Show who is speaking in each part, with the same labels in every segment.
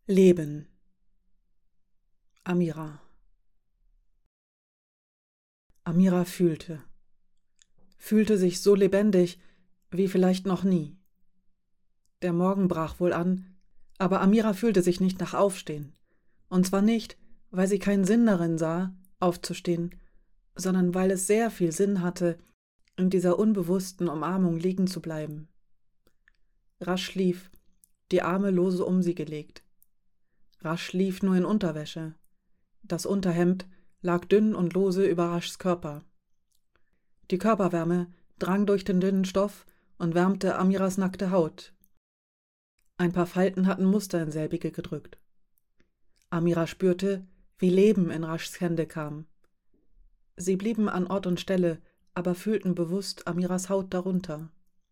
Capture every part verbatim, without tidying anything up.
Speaker 1: Leben. Amira. Amira fühlte. Fühlte sich so lebendig wie vielleicht noch nie. Der Morgen brach wohl an, aber Amira fühlte sich nicht nach Aufstehen. Und zwar nicht, weil sie keinen Sinn darin sah, aufzustehen, sondern weil es sehr viel Sinn hatte, in dieser unbewussten Umarmung liegen zu bleiben. Rasch schlief, die Arme lose um sie gelegt. Rasch schlief nur in Unterwäsche. Das Unterhemd lag dünn und lose über Raschs Körper. Die Körperwärme drang durch den dünnen Stoff und wärmte Amiras nackte Haut. Ein paar Falten hatten Muster in selbige gedrückt. Amira spürte, wie Leben in Raschs Hände kam. Sie blieben an Ort und Stelle, aber fühlten bewusst Amiras Haut darunter.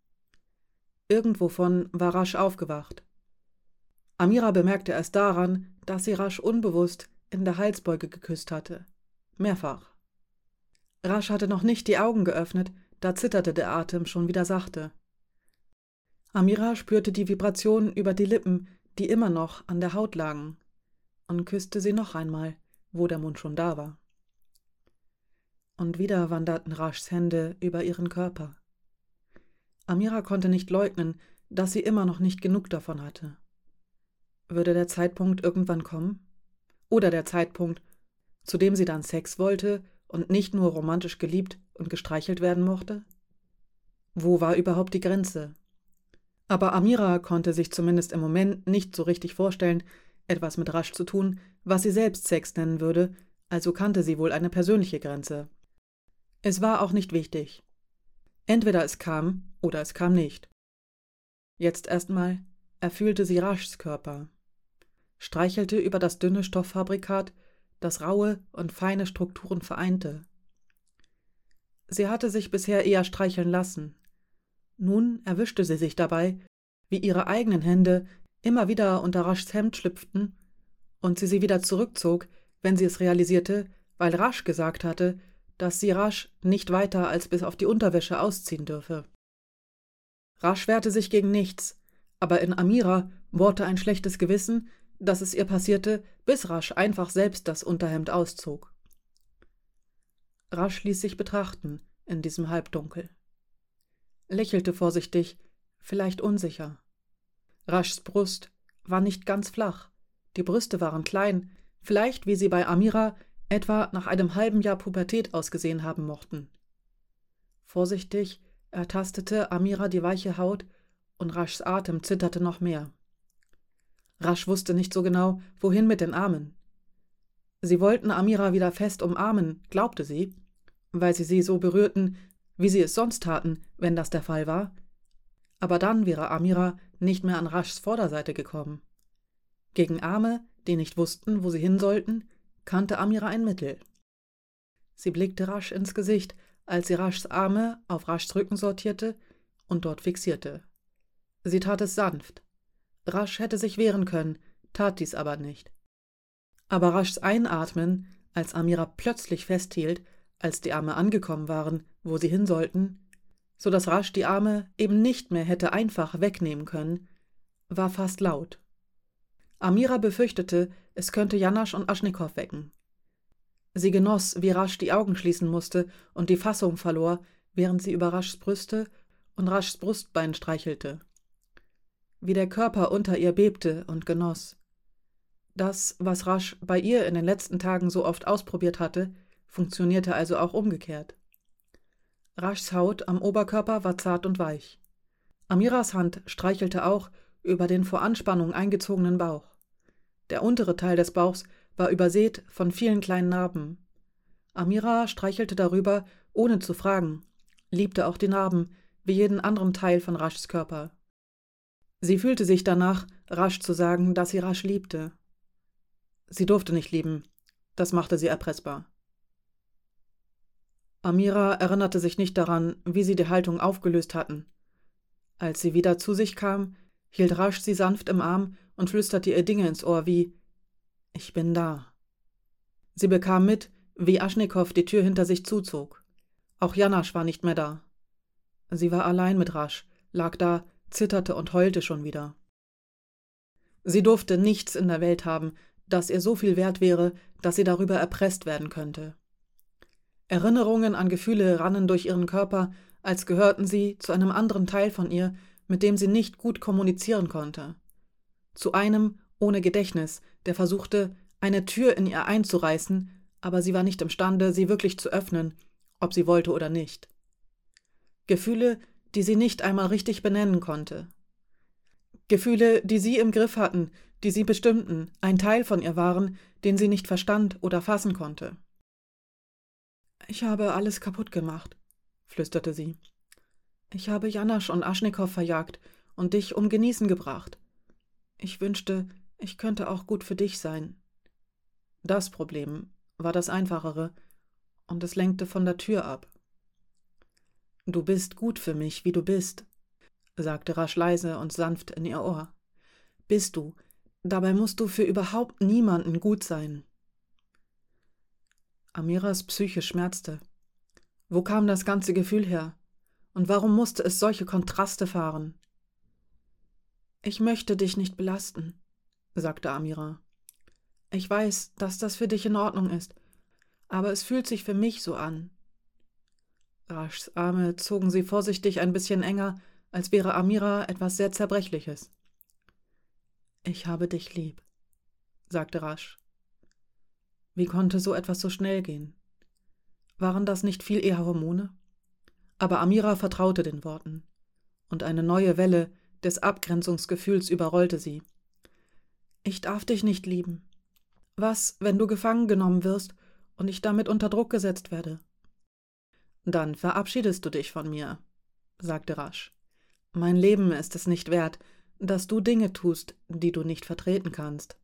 Speaker 1: Irgendwovon war Rasch aufgewacht. Amira bemerkte es daran, dass sie Rasch unbewusst in der Halsbeuge geküsst hatte. Mehrfach. Rasch hatte noch nicht die Augen geöffnet, da zitterte der Atem schon wieder sachte. Amira spürte die Vibration über die Lippen, die immer noch an der Haut lagen, und küsste sie noch einmal, wo der Mund schon da war. Und wieder wanderten Raschs Hände über ihren Körper. Amira konnte nicht leugnen, dass sie immer noch nicht genug davon hatte. Würde der Zeitpunkt irgendwann kommen? Oder der Zeitpunkt, zu dem sie dann Sex wollte und nicht nur romantisch geliebt und gestreichelt werden mochte? Wo war überhaupt die Grenze? Aber Amira konnte sich zumindest im Moment nicht so richtig vorstellen, etwas mit Rasch zu tun, was sie selbst Sex nennen würde, also kannte sie wohl eine persönliche Grenze. Es war auch nicht wichtig. Entweder es kam oder es kam nicht. Jetzt erstmal erfühlte sie Raschs Körper, streichelte über das dünne Stofffabrikat, das raue und feine Strukturen vereinte. Sie hatte sich bisher eher streicheln lassen. Nun erwischte sie sich dabei, wie ihre eigenen Hände immer wieder unter Raschs Hemd schlüpften und sie sie wieder zurückzog, wenn sie es realisierte, weil Rasch gesagt hatte, dass sie Rasch nicht weiter als bis auf die Unterwäsche ausziehen dürfe. Rasch wehrte sich gegen nichts, aber in Amira bohrte ein schlechtes Gewissen, dass es ihr passierte, bis Rasch einfach selbst das Unterhemd auszog. Rasch ließ sich betrachten in diesem Halbdunkel. Lächelte vorsichtig, vielleicht unsicher. Raschs Brust war nicht ganz flach, die Brüste waren klein, vielleicht wie sie bei Amira etwa nach einem halben Jahr Pubertät ausgesehen haben mochten. Vorsichtig ertastete Amira die weiche Haut und Raschs Atem zitterte noch mehr. Rasch wusste nicht so genau, wohin mit den Armen. Sie wollten Amira wieder fest umarmen, glaubte sie, weil sie sie so berührten, wie sie es sonst taten, wenn das der Fall war. Aber dann wäre Amira nicht mehr an Raschs Vorderseite gekommen. Gegen Arme, die nicht wussten, wo sie hin sollten, kannte Amira ein Mittel. Sie blickte Rasch ins Gesicht, als sie Raschs Arme auf Raschs Rücken sortierte und dort fixierte. Sie tat es sanft. Rasch hätte sich wehren können, tat dies aber nicht. Aber Raschs Einatmen, als Amira plötzlich festhielt, als die Arme angekommen waren, wo sie hin sollten, so dass Rasch die Arme eben nicht mehr hätte einfach wegnehmen können, war fast laut. Amira befürchtete, es könnte Janasch und Aschnikow wecken. Sie genoss, wie Rasch die Augen schließen musste und die Fassung verlor, während sie über Raschs Brüste und Raschs Brustbein streichelte. Wie der Körper unter ihr bebte und genoss. Das, was Rasch bei ihr in den letzten Tagen so oft ausprobiert hatte, funktionierte also auch umgekehrt. Raschs Haut am Oberkörper war zart und weich. Amiras Hand streichelte auch über den vor Anspannung eingezogenen Bauch. Der untere Teil des Bauchs war übersät von vielen kleinen Narben. Amira streichelte darüber, ohne zu fragen, liebte auch die Narben, wie jeden anderen Teil von Raschs Körper. Sie fühlte sich danach, Rasch zu sagen, dass sie Rasch liebte. Sie durfte nicht lieben, das machte sie erpressbar. Amira erinnerte sich nicht daran, wie sie die Haltung aufgelöst hatten. Als sie wieder zu sich kam, hielt Rasch sie sanft im Arm und flüsterte ihr Dinge ins Ohr wie »Ich bin da«. Sie bekam mit, wie Aschnikow die Tür hinter sich zuzog. Auch Janasch war nicht mehr da. Sie war allein mit Rasch, lag da, zitterte und heulte schon wieder. Sie durfte nichts in der Welt haben, das ihr so viel wert wäre, dass sie darüber erpresst werden könnte. Erinnerungen an Gefühle rannen durch ihren Körper, als gehörten sie zu einem anderen Teil von ihr, mit dem sie nicht gut kommunizieren konnte. Zu einem ohne Gedächtnis, der versuchte, eine Tür in ihr einzureißen, aber sie war nicht imstande, sie wirklich zu öffnen, ob sie wollte oder nicht. Gefühle, die sie nicht einmal richtig benennen konnte. Gefühle, die sie im Griff hatten, die sie bestimmten, ein Teil von ihr waren, den sie nicht verstand oder fassen konnte. »Ich habe alles kaputt gemacht«, flüsterte sie. »Ich habe Janasch und Aschnikow verjagt und dich um Genießen gebracht. Ich wünschte, ich könnte auch gut für dich sein.« Das Problem war das Einfachere, und es lenkte von der Tür ab. »Du bist gut für mich, wie du bist«, sagte Rasch leise und sanft in ihr Ohr. »Bist du, dabei musst du für überhaupt niemanden gut sein.« Amiras Psyche schmerzte. Wo kam das ganze Gefühl her? Und warum musste es solche Kontraste fahren? »Ich möchte dich nicht belasten«, sagte Amira. »Ich weiß, dass das für dich in Ordnung ist, aber es fühlt sich für mich so an.« Raschs Arme zogen sie vorsichtig ein bisschen enger, als wäre Amira etwas sehr Zerbrechliches. »Ich habe dich lieb«, sagte Rasch. Wie konnte so etwas so schnell gehen? Waren das nicht viel eher Hormone? Aber Amira vertraute den Worten, und eine neue Welle des Abgrenzungsgefühls überrollte sie. »Ich darf dich nicht lieben. Was, wenn du gefangen genommen wirst und ich damit unter Druck gesetzt werde?« »Dann verabschiedest du dich von mir«, sagte Rasch. »Mein Leben ist es nicht wert, dass du Dinge tust, die du nicht vertreten kannst.«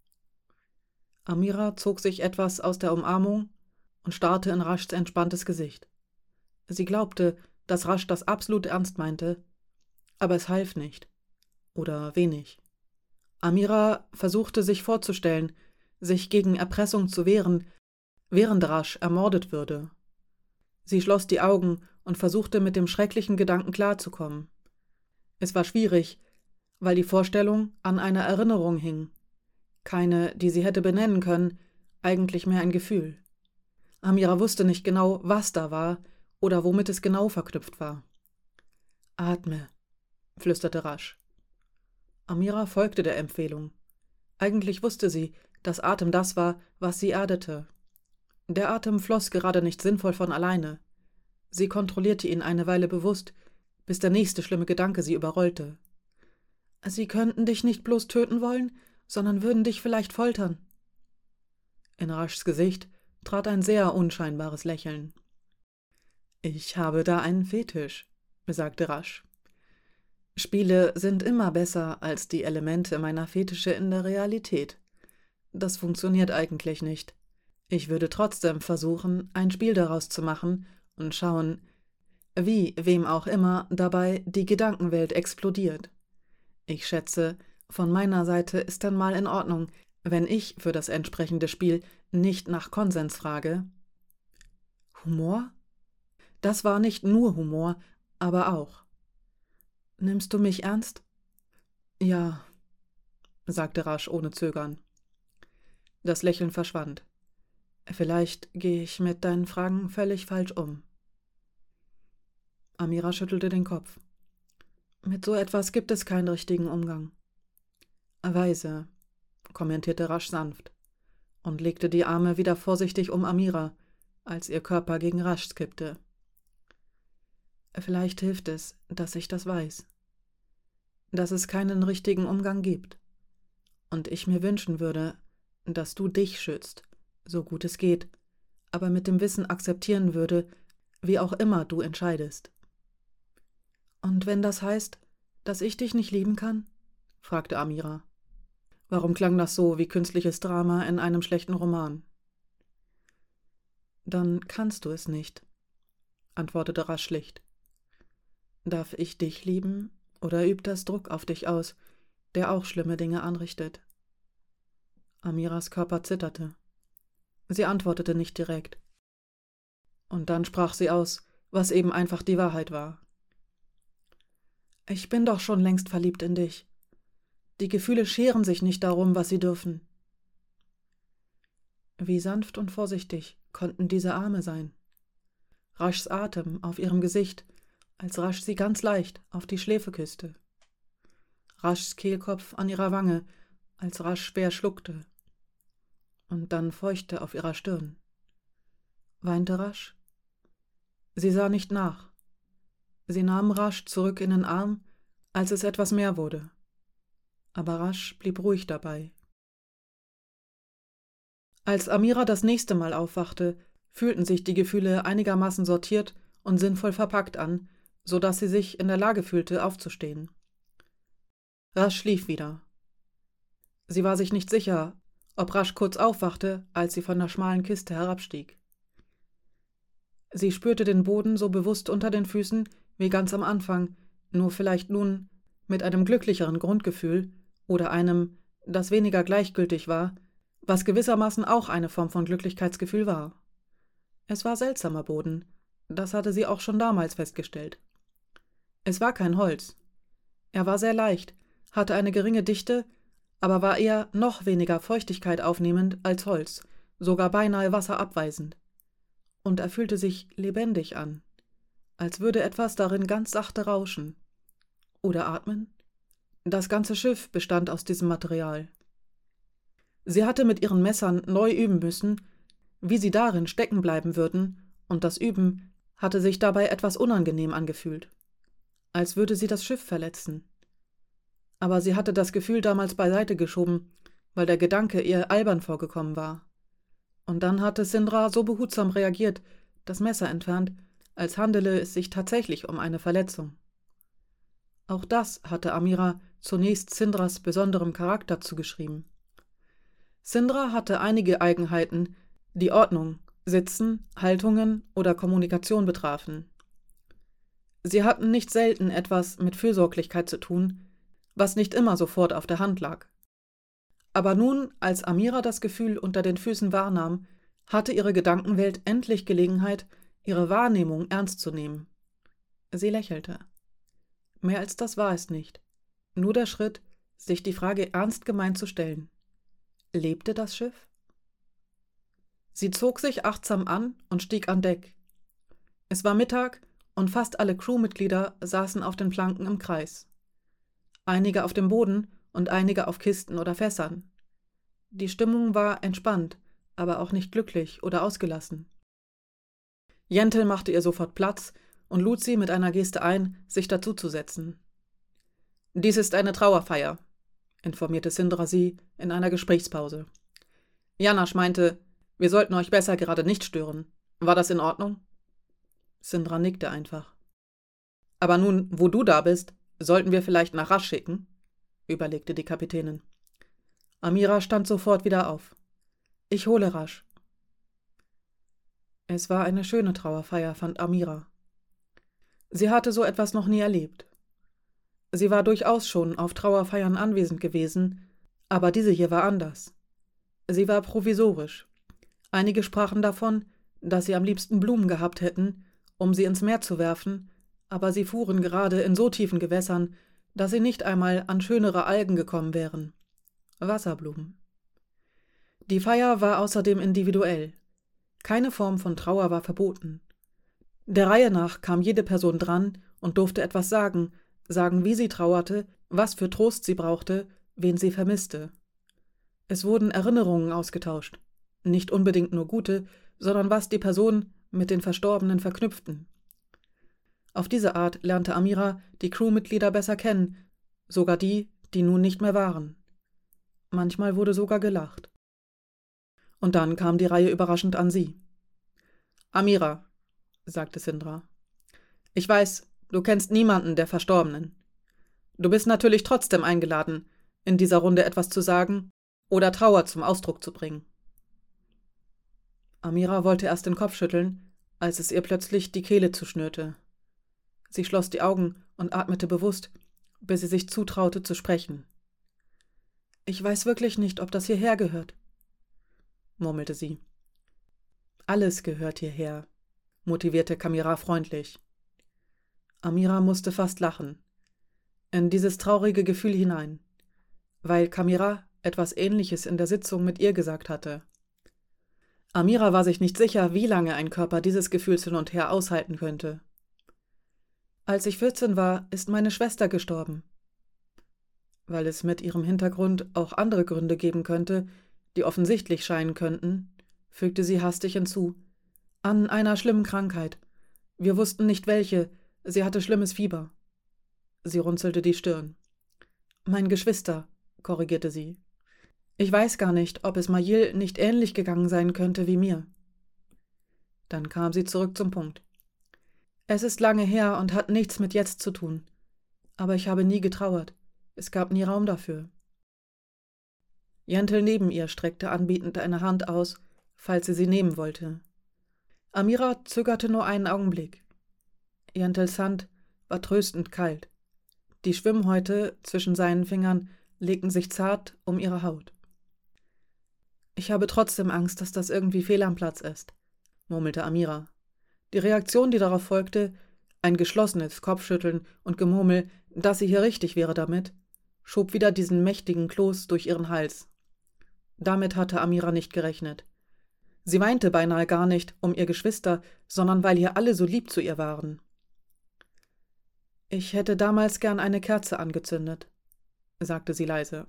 Speaker 1: Amira zog sich etwas aus der Umarmung und starrte in Raschs entspanntes Gesicht. Sie glaubte, dass Rasch das absolut ernst meinte, aber es half nicht. Oder wenig. Amira versuchte sich vorzustellen, sich gegen Erpressung zu wehren, während Rasch ermordet würde. Sie schloss die Augen und versuchte mit dem schrecklichen Gedanken klarzukommen. Es war schwierig, weil die Vorstellung an einer Erinnerung hing. Keine, die sie hätte benennen können, eigentlich mehr ein Gefühl. Amira wusste nicht genau, was da war oder womit es genau verknüpft war. »Atme«, flüsterte Rasch. Amira folgte der Empfehlung. Eigentlich wusste sie, dass Atem das war, was sie erdete. Der Atem floss gerade nicht sinnvoll von alleine. Sie kontrollierte ihn eine Weile bewusst, bis der nächste schlimme Gedanke sie überrollte. »Sie könnten dich nicht bloß töten wollen, sondern würden dich vielleicht foltern.« In Raschs Gesicht trat ein sehr unscheinbares Lächeln. »Ich habe da einen Fetisch«, sagte Rasch. »Spiele sind immer besser als die Elemente meiner Fetische in der Realität. Das funktioniert eigentlich nicht. Ich würde trotzdem versuchen, ein Spiel daraus zu machen und schauen, wie, wem auch immer, dabei die Gedankenwelt explodiert. Ich schätze, von meiner Seite ist dann mal in Ordnung, wenn ich für das entsprechende Spiel nicht nach Konsens frage.« »Humor?« Das war nicht nur Humor, aber auch. »Nimmst du mich ernst?« »Ja«, sagte Rasch ohne Zögern. Das Lächeln verschwand. »Vielleicht gehe ich mit deinen Fragen völlig falsch um.« Amira schüttelte den Kopf. »Mit so etwas gibt es keinen richtigen Umgang.« »Weise«, kommentierte Rasch sanft und legte die Arme wieder vorsichtig um Amira, als ihr Körper gegen Raschs kippte. »Vielleicht hilft es, dass ich das weiß. Dass es keinen richtigen Umgang gibt. Und ich mir wünschen würde, dass du dich schützt, so gut es geht, aber mit dem Wissen akzeptieren würde, wie auch immer du entscheidest.« »Und wenn das heißt, dass ich dich nicht lieben kann?« fragte Amira. Warum klang das so wie künstliches Drama in einem schlechten Roman? »Dann kannst du es nicht«, antwortete Rasch schlicht. »Darf ich dich lieben, oder übt das Druck auf dich aus, der auch schlimme Dinge anrichtet?« Amiras Körper zitterte. Sie antwortete nicht direkt. Und dann sprach sie aus, was eben einfach die Wahrheit war. »Ich bin doch schon längst verliebt in dich. Die Gefühle scheren sich nicht darum, was sie dürfen. Wie sanft und vorsichtig konnten diese Arme sein. Rashs Atem auf ihrem Gesicht, als Rasch sie ganz leicht auf die Schläfe küsste. Rashs Kehlkopf an ihrer Wange, als Rasch schwer schluckte. Und dann feuchte auf ihrer Stirn. Weinte Rasch? Sie sah nicht nach. Sie nahm Rasch zurück in den Arm, als es etwas mehr wurde. Aber Rasch blieb ruhig dabei. Als Amira das nächste Mal aufwachte, fühlten sich die Gefühle einigermaßen sortiert und sinnvoll verpackt an, so dass sie sich in der Lage fühlte, aufzustehen. Rasch schlief wieder. Sie war sich nicht sicher, ob Rasch kurz aufwachte, als sie von der schmalen Kiste herabstieg. Sie spürte den Boden so bewusst unter den Füßen wie ganz am Anfang, nur vielleicht nun mit einem glücklicheren Grundgefühl oder einem, das weniger gleichgültig war, was gewissermaßen auch eine Form von Glücklichkeitsgefühl war. Es war seltsamer Boden, das hatte sie auch schon damals festgestellt. Es war kein Holz. Er war sehr leicht, hatte eine geringe Dichte, aber war eher noch weniger Feuchtigkeit aufnehmend als Holz, sogar beinahe wasserabweisend. Und er fühlte sich lebendig an, als würde etwas darin ganz sachte rauschen. Oder atmen? Das ganze Schiff bestand aus diesem Material. Sie hatte mit ihren Messern neu üben müssen, wie sie darin stecken bleiben würden, und das Üben hatte sich dabei etwas unangenehm angefühlt, als würde sie das Schiff verletzen. Aber sie hatte das Gefühl damals beiseite geschoben, weil der Gedanke ihr albern vorgekommen war. Und dann hatte Sindra so behutsam reagiert, das Messer entfernt, als handele es sich tatsächlich um eine Verletzung. Auch das hatte Amira zunächst Sindras besonderem Charakter zugeschrieben. Sindra hatte einige Eigenheiten, die Ordnung, Sitzen, Haltungen oder Kommunikation betrafen. Sie hatten nicht selten etwas mit Fürsorglichkeit zu tun, was nicht immer sofort auf der Hand lag. Aber nun, als Amira das Gefühl unter den Füßen wahrnahm, hatte ihre Gedankenwelt endlich Gelegenheit, ihre Wahrnehmung ernst zu nehmen. Sie lächelte. Mehr als das war es nicht. Nur der Schritt, sich die Frage ernst gemeint zu stellen. Lebte das Schiff? Sie zog sich achtsam an und stieg an Deck. Es war Mittag und fast alle Crewmitglieder saßen auf den Planken im Kreis. Einige auf dem Boden und einige auf Kisten oder Fässern. Die Stimmung war entspannt, aber auch nicht glücklich oder ausgelassen. Jentel machte ihr sofort Platz und lud sie mit einer Geste ein, sich dazuzusetzen. »Dies ist eine Trauerfeier«, informierte Sindra sie in einer Gesprächspause. Janasch meinte, wir sollten euch besser gerade nicht stören. War das in Ordnung? Sindra nickte einfach. Aber nun, wo du da bist, sollten wir vielleicht nach Rasch schicken? Überlegte die Kapitänin. Amira stand sofort wieder auf. Ich hole Rasch. Es war eine schöne Trauerfeier, fand Amira. Sie hatte so etwas noch nie erlebt. Sie war durchaus schon auf Trauerfeiern anwesend gewesen, aber diese hier war anders. Sie war provisorisch. Einige sprachen davon, dass sie am liebsten Blumen gehabt hätten, um sie ins Meer zu werfen, aber sie fuhren gerade in so tiefen Gewässern, dass sie nicht einmal an schönere Algen gekommen wären. Wasserblumen. Die Feier war außerdem individuell. Keine Form von Trauer war verboten. Der Reihe nach kam jede Person dran und durfte etwas sagen, sagen, wie sie trauerte, was für Trost sie brauchte, wen sie vermisste. Es wurden Erinnerungen ausgetauscht, nicht unbedingt nur gute, sondern was die Person mit den Verstorbenen verknüpften. Auf diese Art lernte Amira die Crewmitglieder besser kennen, sogar die, die nun nicht mehr waren. Manchmal wurde sogar gelacht. Und dann kam die Reihe überraschend an sie. »Amira«, sagte Sindra, »ich weiß, du kennst niemanden der Verstorbenen. Du bist natürlich trotzdem eingeladen, in dieser Runde etwas zu sagen oder Trauer zum Ausdruck zu bringen.« Amira wollte erst den Kopf schütteln, als es ihr plötzlich die Kehle zuschnürte. Sie schloss die Augen und atmete bewusst, bis sie sich zutraute zu sprechen. »Ich weiß wirklich nicht, ob das hierher gehört«, murmelte sie. »Alles gehört hierher«, motivierte Kamira freundlich. Amira musste fast lachen. In dieses traurige Gefühl hinein. weil Kamira etwas Ähnliches in der Sitzung mit ihr gesagt hatte. Amira war sich nicht sicher, wie lange ein Körper dieses Gefühls hin und her aushalten könnte. Als ich vierzehn war, ist meine Schwester gestorben. Weil es mit ihrem Hintergrund auch andere Gründe geben könnte, die offensichtlich scheinen könnten, fügte sie hastig hinzu. An einer schlimmen Krankheit. Wir wussten nicht welche, sie hatte schlimmes Fieber. Sie runzelte die Stirn. Mein Geschwister, korrigierte sie. Ich weiß gar nicht, ob es Mayil nicht ähnlich gegangen sein könnte wie mir. Dann kam sie zurück zum Punkt. Es ist lange her und hat nichts mit jetzt zu tun. Aber ich habe nie getrauert. Es gab nie Raum dafür. Jentel neben ihr streckte anbietend eine Hand aus, falls sie sie nehmen wollte. Amira zögerte nur einen Augenblick. Jentels Hand war tröstend kalt. Die Schwimmhäute zwischen seinen Fingern legten sich zart um ihre Haut. Ich habe trotzdem Angst, dass das irgendwie fehl am Platz ist, murmelte Amira. Die Reaktion, die darauf folgte, ein geschlossenes Kopfschütteln und Gemurmel, dass sie hier richtig wäre damit, schob wieder diesen mächtigen Kloß durch ihren Hals. Damit hatte Amira nicht gerechnet. Sie weinte beinahe gar nicht um ihr Geschwister, sondern weil hier alle so lieb zu ihr waren. Ich hätte damals gern eine Kerze angezündet, sagte sie leise.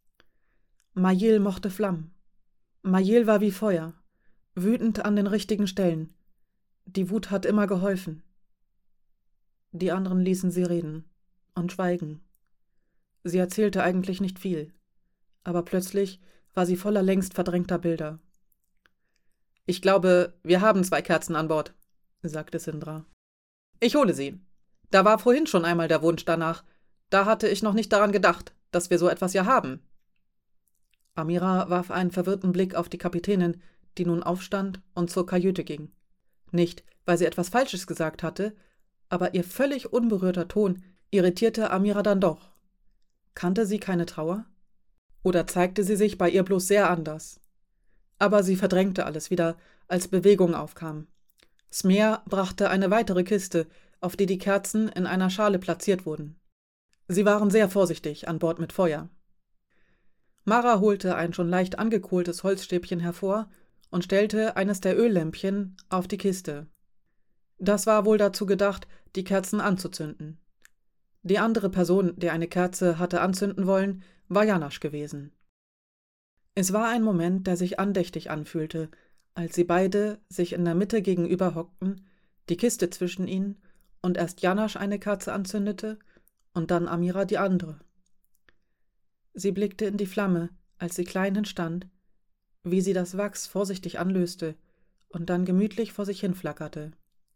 Speaker 1: Mayil mochte Flammen. Mayil war wie Feuer, wütend an den richtigen Stellen. Die Wut hat immer geholfen. Die anderen ließen sie reden und schweigen. Sie erzählte eigentlich nicht viel, aber plötzlich war sie voller längst verdrängter Bilder. »Ich glaube, wir haben zwei Kerzen an Bord«, sagte Sindra. »Ich hole sie. Da war vorhin schon einmal der Wunsch danach. Da hatte ich noch nicht daran gedacht, dass wir so etwas ja haben.« Amira warf einen verwirrten Blick auf die Kapitänin, die nun aufstand und zur Kajüte ging. Nicht, weil sie etwas Falsches gesagt hatte, aber ihr völlig unberührter Ton irritierte Amira dann doch. Kannte sie keine Trauer? Oder zeigte sie sich bei ihr bloß sehr anders? Aber sie verdrängte alles wieder, als Bewegung aufkam. Smer brachte eine weitere Kiste, auf die die Kerzen in einer Schale platziert wurden. Sie waren sehr vorsichtig an Bord mit Feuer. Mara holte ein schon leicht angekohltes Holzstäbchen hervor und stellte eines der Öllämpchen auf die Kiste. Das war wohl dazu gedacht, die Kerzen anzuzünden. Die andere Person, die eine Kerze hatte anzünden wollen, war Janasch gewesen. Es war ein Moment, der sich andächtig anfühlte, als sie beide sich in der Mitte gegenüber hockten, die Kiste zwischen ihnen, und erst Janasch eine Kerze anzündete und dann Amira die andere. Sie blickte in die Flamme, als sie klein hinstand, wie sie das Wachs vorsichtig anlöste und dann gemütlich vor sich hinflackerte.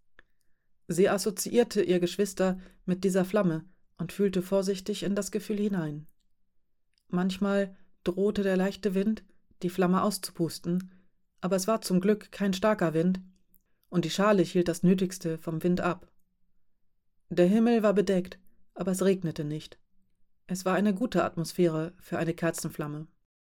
Speaker 1: Sie assoziierte ihr Geschwister mit dieser Flamme und fühlte vorsichtig in das Gefühl hinein. Manchmal drohte der leichte Wind, die Flamme auszupusten, aber es war zum Glück kein starker Wind, und die Schale hielt das Nötigste vom Wind ab. Der Himmel war bedeckt, aber es regnete nicht. Es war eine gute Atmosphäre für eine Kerzenflamme.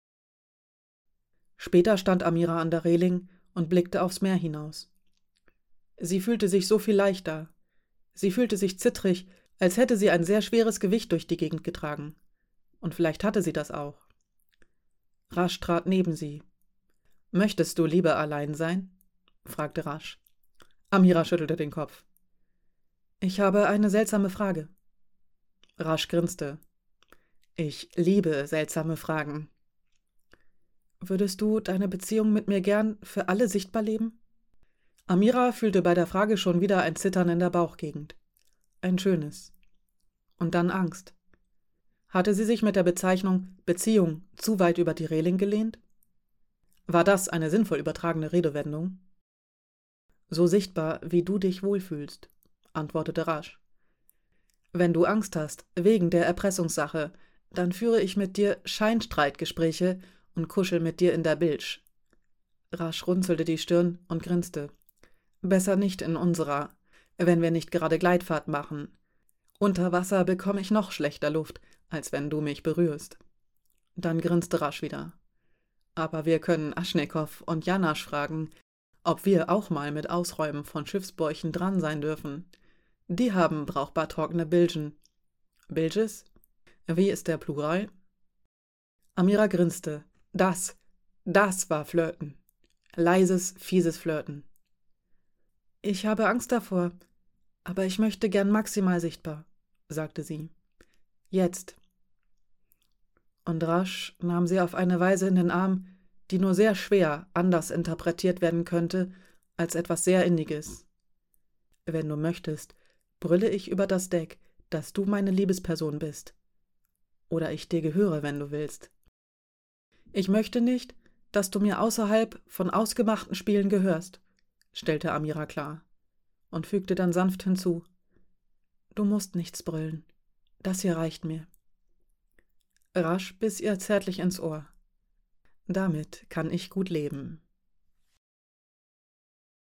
Speaker 1: Später stand Amira an der Reling und blickte aufs Meer hinaus. Sie fühlte sich so viel leichter. Sie fühlte sich zittrig, als hätte sie ein sehr schweres Gewicht durch die Gegend getragen. Und vielleicht hatte sie das auch. Rasch trat neben sie. »Möchtest du lieber allein sein?« fragte Rasch. Amira schüttelte den Kopf. »Ich habe eine seltsame Frage.« Rasch grinste. »Ich liebe seltsame Fragen.« »Würdest du deine Beziehung mit mir gern für alle sichtbar leben?« Amira fühlte bei der Frage schon wieder ein Zittern in der Bauchgegend. Ein schönes. Und dann Angst. Hatte sie sich mit der Bezeichnung Beziehung zu weit über die Reling gelehnt? War das eine sinnvoll übertragene Redewendung? »So sichtbar, wie du dich wohlfühlst«, antwortete Rasch. »Wenn du Angst hast, wegen der Erpressungssache, dann führe ich mit dir Scheinstreitgespräche und kuschel mit dir in der Bilge.« Rasch runzelte die Stirn und grinste. »Besser nicht in unserer, wenn wir nicht gerade Gleitfahrt machen. Unter Wasser bekomme ich noch schlechter Luft, als wenn du mich berührst.« Dann grinste Rasch wieder. »Aber wir können Aschnekow und Janasch fragen, ob wir auch mal mit Ausräumen von Schiffsbäuchen dran sein dürfen. Die haben brauchbar trockene Bilgen.« »Bilges? Wie ist der Plural?« Amira grinste. Das, das war Flirten. Leises, fieses Flirten. »Ich habe Angst davor, aber ich möchte gern maximal sichtbar«, sagte sie. »Jetzt.« Und rasch nahm sie auf eine Weise in den Arm, die nur sehr schwer anders interpretiert werden könnte als etwas sehr Inniges. »Wenn du möchtest, brülle ich über das Deck, dass du meine Liebesperson bist. Oder ich dir gehöre, wenn du willst. Ich möchte nicht, dass du mir außerhalb von ausgemachten Spielen gehörst«, stellte Amira klar und fügte dann sanft hinzu. »Du musst nichts brüllen. Das hier reicht mir.« Rasch biss ihr zärtlich ins Ohr. »Damit kann ich gut leben.«